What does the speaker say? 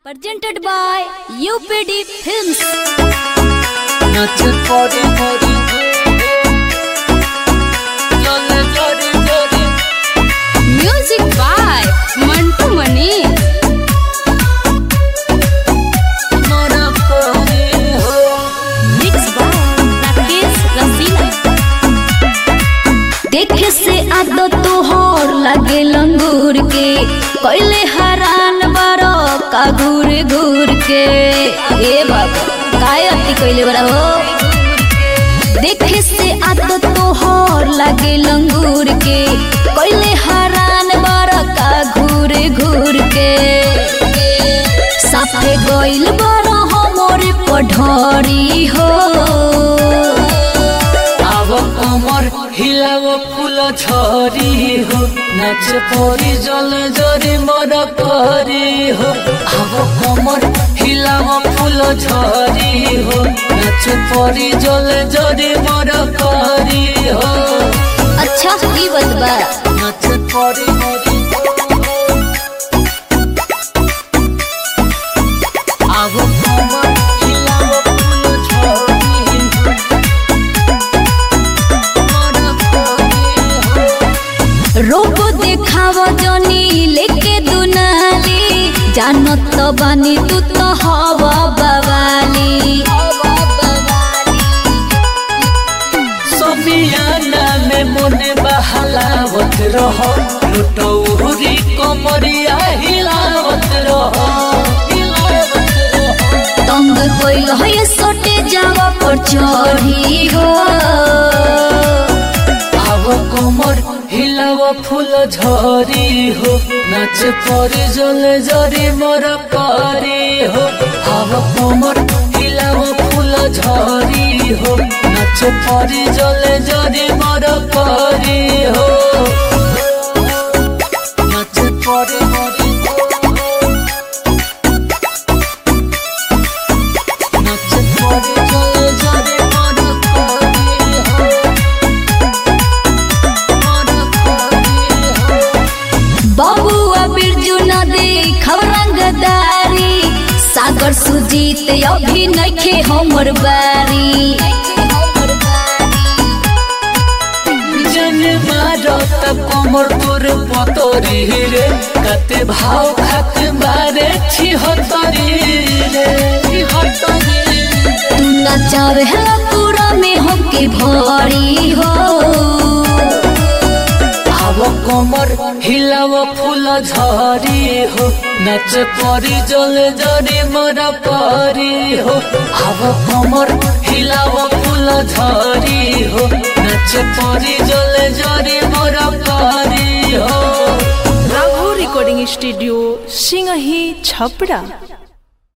Presented by UPD Films. Music by Mantu Mani. Mixed by Rakesh Rasina. देखे से आदो तोहर लगे लंगूर के कोइले हरान बारो का घूर घूर के ए बाबा काय अति कोइले बरा हो देखे से आदो तोहर लगे लंगूर के कोइले हरान बारो का घूर घूर के साफे गोइल बारो हमर पढ़री हो कमर हिलाव फूल झरी हो नाच परी जल जरी मर करी हो आव कमर हिलाव फूल झरी हो नाच परी जल जरी मर करी हो अच्छा की बात बा नाच परी आव कमर हिलाव फूल झरी रोबो देखाव जनी लेके दुनाली जानत तो बानी तू तो हवा बवाली समियाना में मोने बहलावत रहो लुटौरी कमरिया हिलावत रहो तंग कोइल है सोटे जावा पर चढ़ी हो कमर हिलाव फूल झरी हो नाच परी जल जरी मर करी हो आव कमर हिलाव फूल झरी हो नाच परी जल जरी मर करी हो नाच परी नाच परी जल जरी मर करी हो बबुआ बिरजू न देखाव रंगदारी सागर सुजीत अभी नइखे हमर बारी जन मारत कमर तोर पतरी रे कते भाव खात मारे छिहत्तरी रे छिहत्तरी तू नचावे है पूरा में होके भरी हो आव कमर हिलाव फूल झरी हो नाच परी जल जरी मर करी हो आव कमर हिलाव फूल झरी हो नाच परी जल जरी मर करी हो राघव रिकॉर्डिंग स्टूडियो सिंगही छपरा।